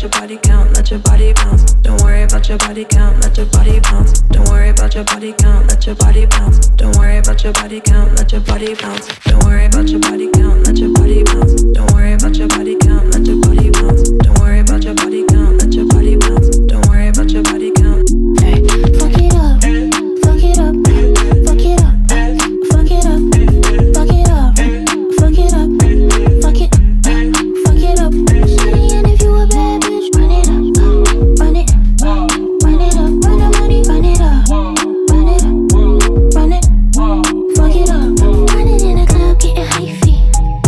your body count, let your body bounce. Don't worry about your body count, let your body bounce. Don't worry about your body count, let your body bounce. Don't worry about your body count, let your body bounce. Don't worry about your body count, let your body bounce. Don't worry about your body count, let your body bounce. Don't worry about your body count, let your body bounce. Don't worry about your body count. Hey, fuck it up, fuck it up, fuck it up, fuck it up, fuck it up, fuck it up, fuck it, fuck it up. Shawty, and if you a bad bitch, run it up, run it, run it up, run the money, run it up, run it, run it, fuck it up, run it in the club, getting hyphy.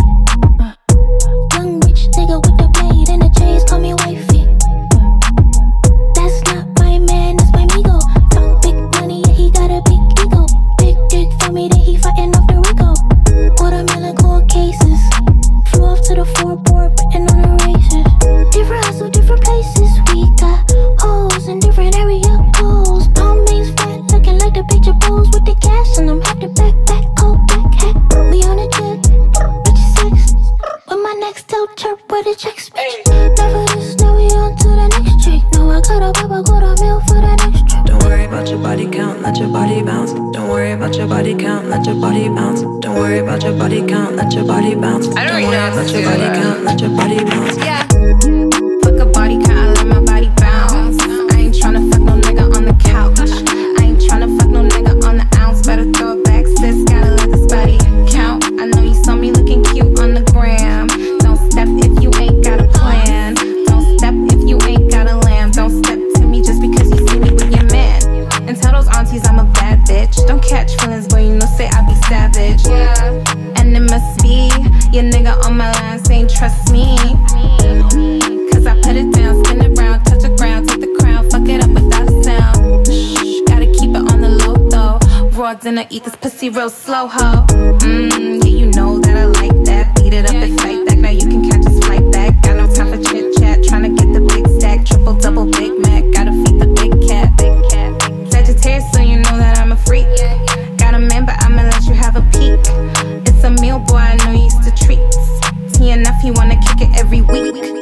Young rich nigga with the blade and the J's, call me wifey. That's not my man, that's my migo. Talk big money, yeah, he got a big ego. Big dick for me, that he fighting off the Rico. Watermelon cold cases, flew off to the floorboard, putting on the races. Different hustle, different places. We got hoes in different area codes. Palm beans fat, looking like the picture pose with the cash, and I'm half the backpack, cold back hat. We on a jet, bitch sex. With my next out chirp, where the checks, bitch. Never this, now we on to the next trick. No, I got a baba, got a meal for the next trip. Don't worry about your body count, let your body bounce. Don't worry about your body count, let your body bounce. Don't worry about your body count, let your body bounce. Don't worry about your body count, let your body bounce. Yeah. Fuck a body count, I let my body bounce. I ain't tryna fuck no nigga on the couch. I ain't tryna fuck no nigga on the ounce. Better throw it back, sis, gotta let this body count. I know you saw me looking cute on the gram. Don't step if you ain't got a plan. Don't step if you ain't got a lamb. Don't step to me just because you see me with your man. And tell those aunties I'm a bad bitch. Don't catch feelings, boy, you know, say I be savage. Yeah. And it must be your nigga on my line saying trust me. Cause I put it down, spin it round, touch the ground, take the crown, fuck it up without sound. Shh, gotta keep it on the low though. Raw dinner, eat this pussy real slow, ho. Yeah, you know that I like that. Beat it up and fight back, now you can catch us flight back. Got no time for chit chat, tryna get the big stack. Triple, double, Big Mac, gotta feed the big cat. Sagittarius, so you know that I'm a freak. Got a man, but I'ma let you have a peek. It's a meal, boy, I know you used to treats. He enough, he wanna kick it every week.